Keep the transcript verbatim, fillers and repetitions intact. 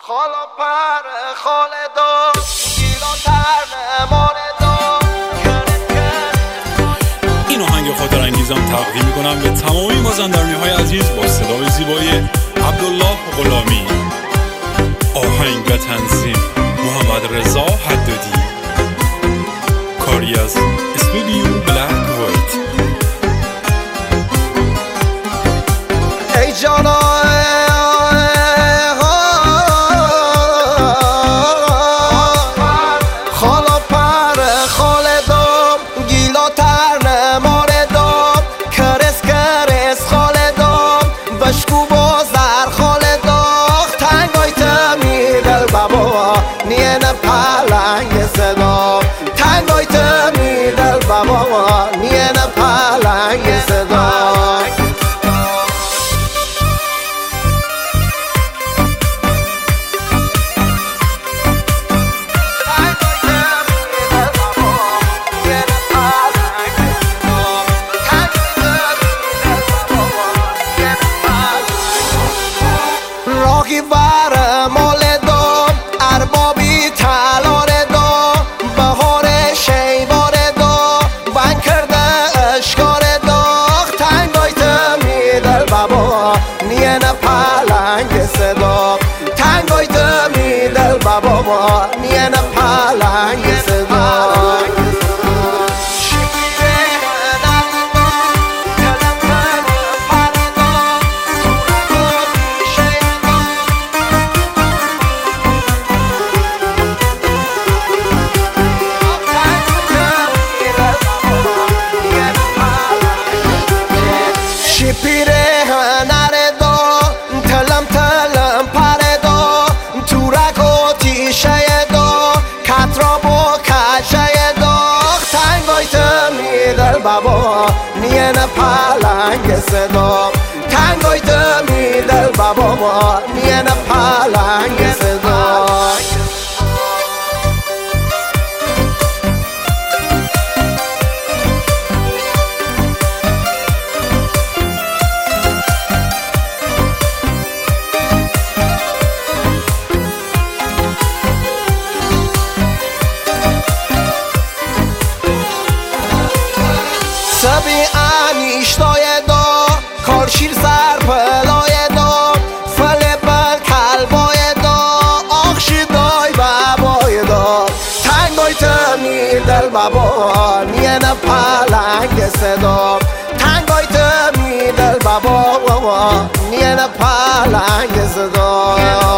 خالا پر خالدا گیلا ترنه ماردا. این آهنگ خاطر انگیزم تقدیم میکنم به تمامی مازندرانی های عزیز با صدای زیبای عبدالله غلامی. آهنگ و تنظیم محمد رضا حدادی. کاری از استودیو بلک وایت. ای جانا خالا پر خالدا گیلا ترنه ماردا. کرس کرس خالدا بشکو بازر خالدا. تنگای تمی دل بابا نیه نپلنگ صدا. تنگای تمی دل بابا نیه نپلنگ صدا. راهی ور مال دا اربابی تلار دا. بهار شیوار دا ون کرده اشکار دا. تنگای تمی دل بابا نیه نپلنگ صدا. تنگای تمی دل بابا نیه نپلنگ صدا. پیره نردا تلم تلم پردا. تورک و تیشه دا کترا با کشه دا. تنگای تمی دل بابا نیه نپلنگ صدا. تنگای تمی دل بابا نیه نپلنگ صدا. سبی انیشتای دا کارشیر سر پلای دا. فل بل کلبای دا آخشی دای بابای دا. تنگای تمی دل بابا نیه نپلنگ صدا. تنگای تمی دل بابا نیه نپلنگ صدا.